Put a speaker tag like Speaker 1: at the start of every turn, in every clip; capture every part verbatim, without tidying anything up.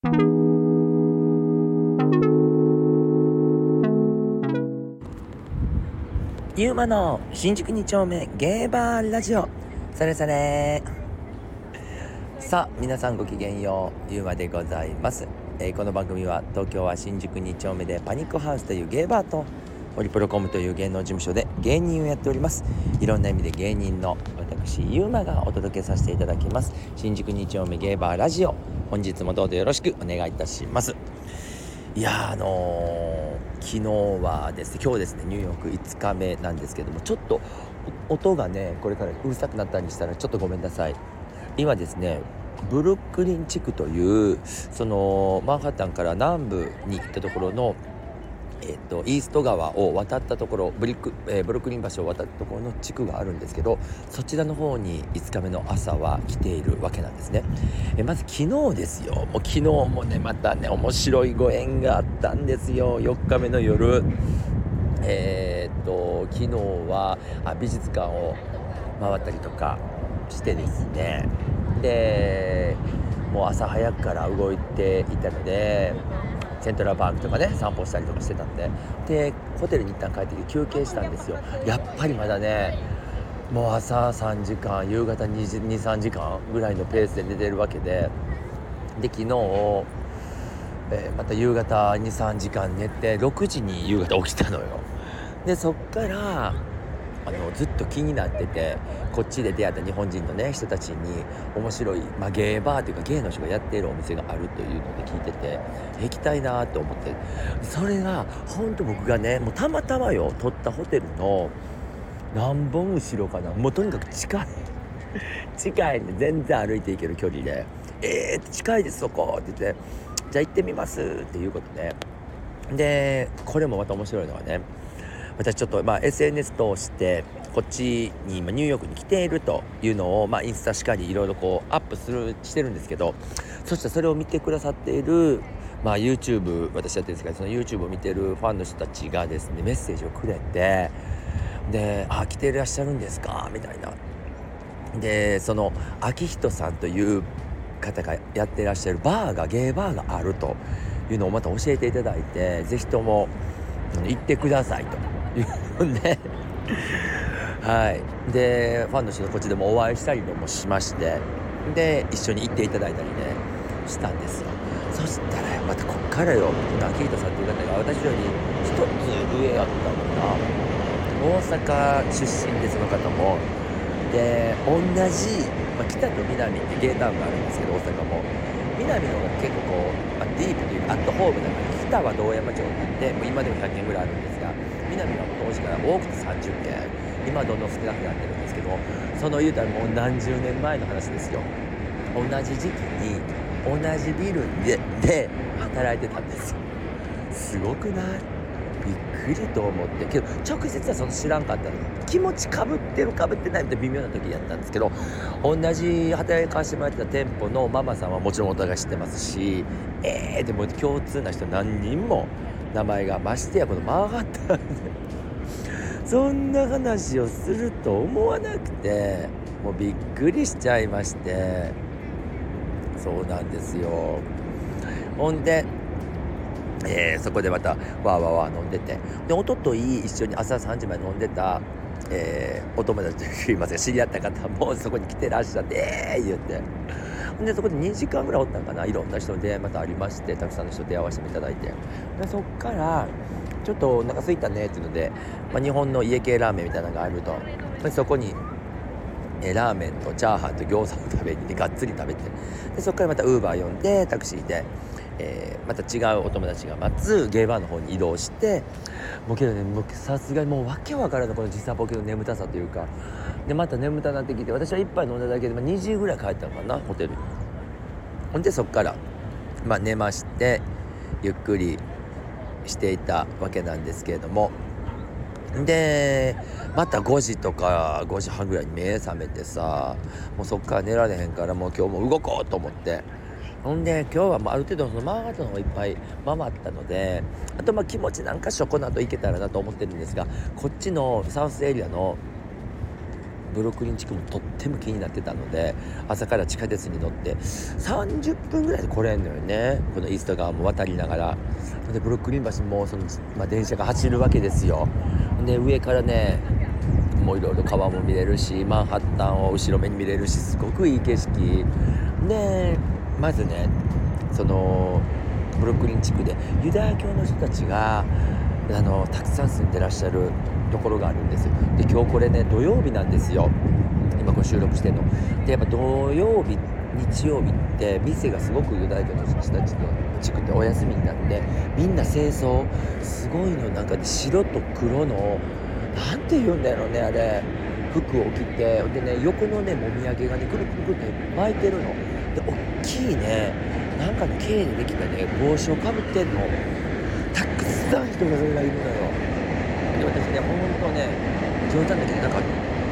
Speaker 1: ゆうまの新宿に丁目ゲーバーラジオ。それそれ。さあ皆さんごきげんよう、ゆうまでございます。えーこの番組は東京は新宿に丁目でパニックハウスというゲーバーとホリプロコムという芸能事務所で芸人をやっております。いろんな意味で芸人の私ゆうまがお届けさせていただきます新宿に丁目ゲーバーラジオ。本日もどうぞよろしくお願いいたします。いやーあのー、昨日はですね今日ですねニューヨークいつかめなんですけども、ちょっと音がねこれからうるさくなったりしたらちょっとごめんなさい。今ですねブルックリン地区というそのマンハッタンから南部に行ったところのえっと、イースト川を渡ったところブリック、えー、ブルックリン橋を渡ったところの地区があるんですけど、そちらの方にいつかめの朝は来ているわけなんですね。えー、まず昨日ですよ。もう昨日もねまたね面白いご縁があったんですよ。よっかめの夜えー、っと昨日はあ美術館を回ったりとかしてですね、でもう朝早くから動いていたのでセントラルパークとかね散歩したりとかしてたんで、でホテルに一旦帰ってきて休憩したんですよ。やっぱりまだねもう朝さんじかん夕方に、さんじかんぐらいのペースで寝てるわけで、で昨日、えーまた夕方に、さんじかん寝てろくじに夕方起きたのよ。でそっからあのずっと気になってて、こっちで出会った日本人のね人たちに面白い、まあ、ゲーバーというかゲイの人がやっているお店があるというので聞いてて行きたいなと思って、それが本当僕がねもうたまたまよ取ったホテルの何本後ろかな、もうとにかく近い近いね、全然歩いていける距離で、えー近いですそこって言って、じゃあ行ってみますっていうことで、でこれもまた面白いのはね、私ちょっとまあ エスエヌエス 通してこっちに今ニューヨークに来ているというのをまあインスタしかりいろいろこうアップするしてるんですけど、そしてそれを見てくださっているまあ YouTube 私やってるんですけど、その YouTube を見てるファンの人たちがですねメッセージをくれて、であ来ていらっしゃるんですかみたいな。でその秋人さんという方がやっていらっしゃるバーがゲーバーがあるというのをまた教えていただいて、ぜひとも行ってくださいというのではいでファンの人とこっちでもお会いしたりもしまして、で一緒に行っていただいたりねしたんですよ。そしたらまたこっからよ、この秋人さんという方が私より一つ上やったのか大阪出身で、その方もで同じ、まあ、北と南ってゲータウンがあるんですけど、大阪も南の方が結構こう、まあ、ディープというかアットホームだから、北は堂山町に行ってもう今でもひゃっけんぐらいあるんですが、南はもう当時から多くてさんじゅっけん、今はどんどん少なくなってるんですけど、その言うたらもう何十年前の話ですよ。同じ時期に同じビルでで働いてたんですよ。すごくない？びっくりと思って、けど直接はその知らんかったの。気持ちかぶってるかぶってないみたいな微妙な時やったんですけど、同じ働かせてもらってた店舗のママさんはもちろんお互い知ってますし、えーでも共通な人何人も名前が、ましてやこのマンハッタンでそんな話をすると思わなくて、もうびっくりしちゃいまして。そうなんですよ。ほんでえー、そこでまたわーわーわー飲んでて、で一昨日一緒に朝さんじまで飲んでた、えー、お友達といいますか知り合った方もそこに来てらっしゃって、えー、言ってでそこでにじかんぐらいおったんかな。いろんな人の出会いまたありまして、たくさんの人出会わせていただいて、でそっからちょっとお腹空いたねっていうので、まあ、日本の家系ラーメンみたいなのがあると、でそこにえー、ラーメンとチャーハンと餃子を食べに行ってがっつり食べて、でそこからまたウーバー呼んでタクシーで、えー、また違うお友達が待つゲーバーの方に移動して、もうけどねもうさすがにもうわけわからないこの時差ボケの眠たさというかで、また眠たなってきて、私は一杯飲んだだけで、まあ、にじぐらい帰ったのかなホテルに。ほんでそっからまあ寝まして、ゆっくりしていたわけなんですけれども、でまたごじとかごじはんぐらいに目覚めてさ、もうそっから寝られへんから、もう今日も動こうと思って、ほんで今日はもうある程度そのマンハッタンの方がいっぱい回ったので、あとまあ気持ちなんかしょこの後行けたらなと思ってるんですが、こっちのサウスエリアのブロックリン地区もとっても気になってたので、朝から地下鉄に乗ってさんじゅっぷんぐらいで来れんのよね。このイースト川も渡りながらでブロックリン橋もその、まあ、電車が走るわけですよ。で上からねもういろいろ川も見れるし、マンハッタンを後ろ目に見れるし、すごくいい景色で、まずねそのブロックリン地区でユダヤ教の人たちがあのたくさん住んでらっしゃるところがあるんです。で今日これね土曜日なんですよ、今これ収録してんので。やっぱ土曜日日曜日って店がすごくユダヤ教の人たちの地区ってお休みになって、みんな清掃すごいの、なんか白と黒のなんて言うんだろうね、あれ服を着て、でね横のねもみあげがねくるくるくるって巻いてるので、大きいねなんかね毛でできたね帽子をかぶってんの。たくさん人がそれがいるのよ。で私ねほんとね冗談だけどなんか違う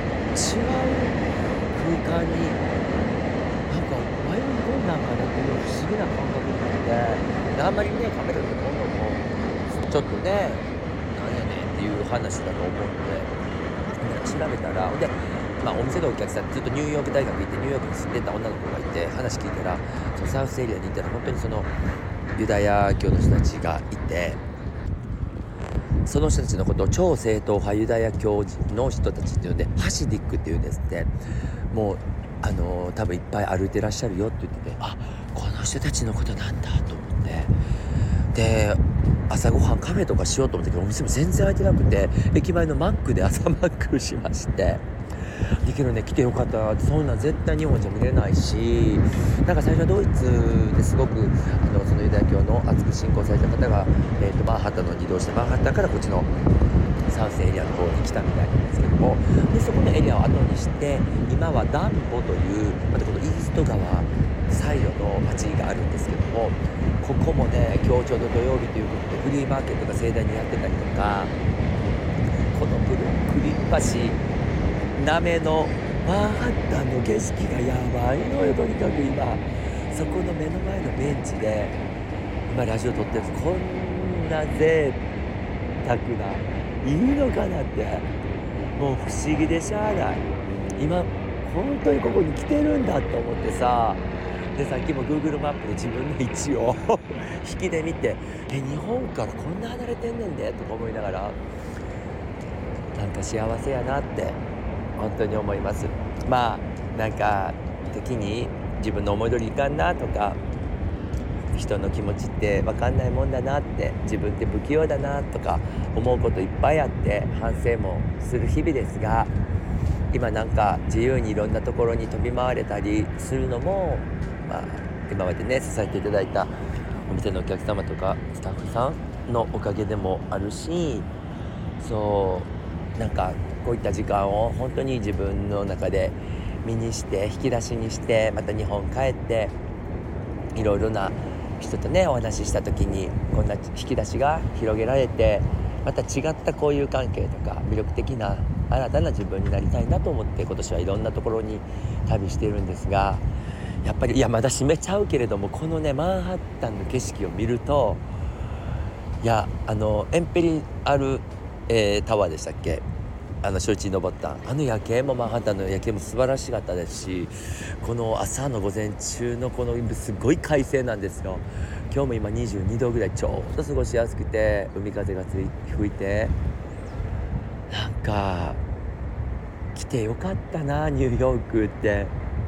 Speaker 1: 空間になんか迷い込んだんかなっていう不思議な感覚になって、であんまりねカメラで撮るのもちょっとねなんやねんっていう話だと思うので、調べたらで、まあ、お店のお客さんずっとニューヨーク大学行ってニューヨークに住んでた女の子がいて、話聞いたらそのサウスエリアに行ったら本当にそのユダヤ教の人たちがいて、その人たちのことを超正統派ユダヤ教の人たちっていうのでハシディックっていうんですって。もうあのー、多分いっぱい歩いてらっしゃるよって言ってて、あこの人たちのことなんだと思って、で朝ごはんカフェとかしようと思ったけどお店も全然開いてなくて、駅前のマックで朝マックしまして、だけどね来てよかったな、そんなん絶対日本じゃ見れないし、なんか最初はドイツですごくあのそのユダヤ教の厚く信仰された方が、えー、とマンハッタンのに移動して、マンハッタンからこっちのサウスエリアの方に来たみたいなんですけども、でそこのエリアを後にして今はダンボというまたこのイースト川サイドの町があるんですけども、ここもね今日ちょうど土曜日ということでフリーマーケットが盛大にやってたりとか、このブルックリン橋なめのマンハッタンの景色がやばいのよ。とにかく今そこの目の前のベンチで今ラジオ撮ってるんです。こんな贅沢ないいのかなって、もう不思議でしゃあない。今本当にここに来てるんだと思ってさ、でさっきも Google マップで自分の位置を引きで見て、え日本からこんな離れてんねんでとか思いながら、なんか幸せやなって本当に思います。まあなんか時に自分の思い通りいかんなとか、人の気持ちって分かんないもんだなって、自分って不器用だなとか思うこといっぱいあって反省もする日々ですが、今なんか自由にいろんなところに飛び回れたりするのも、まあ、今までね支えていただいたお店のお客様とかスタッフさんのおかげでもあるし、そうなんかこういった時間を本当に自分の中で身にして引き出しにして、また日本帰っていろいろな人とねお話しした時にこんな引き出しが広げられて、また違った交友関係とか魅力的な新たな自分になりたいなと思って今年はいろんなところに旅しているんですが、やっぱりいやまだ閉めちゃうけれども、このねマンハッタンの景色を見ると、いやあのエンペリアル、えー、タワーでしたっけ、あの初日に登ったあの夜景もマンハッタンの夜景も素晴らしかったですし、この朝の午前中のこのすごい快晴なんですよ。今日も今にじゅうにどぐらい、ちょうど過ごしやすくて、海風がつい吹いて、なんか来てよかったなニューヨークって。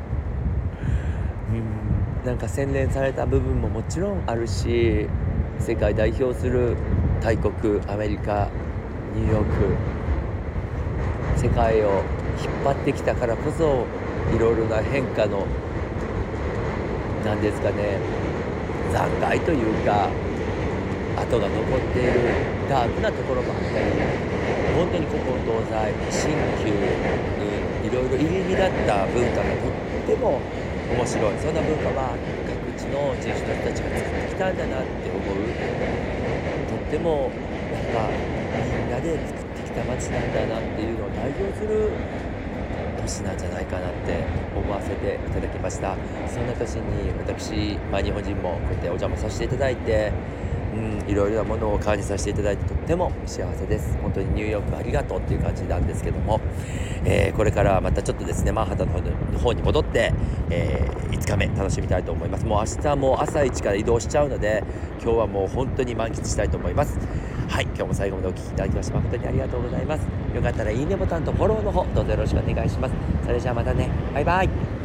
Speaker 1: うんなんか洗練された部分ももちろんあるし、世界代表する大国アメリカニューヨーク、世界を引っ張ってきたからこそいろいろな変化のなんですかね残骸というか跡が残っているダークなところもあったり、本当に古今東西新旧にいろいろ入り乱った文化がとっても面白い。そんな文化は各地の人種の人たちが作ってきたんだなって思う。とってもなんかみんなで作ってきた街なんだなっていうのを代表する都市なんじゃないかなって思わせていただきました。そんな年に私、まあ、日本人もこうやってお邪魔させていただいて、 うん、いろいろなものを感じさせていただいてとっても幸せです。本当にニューヨークありがとうっていう感じなんですけども、えーこれからはまたちょっとですねマンハッタンの方の方に戻って、えーいつかめ楽しみたいと思います。もう明日も朝一から移動しちゃうので、今日はもう本当に満喫したいと思います。はい、今日も最後までお聞きいただきまして誠にありがとうございます。よかったらいいねボタンとフォローの方どうぞよろしくお願いします。それじゃあまたね、バイバイ。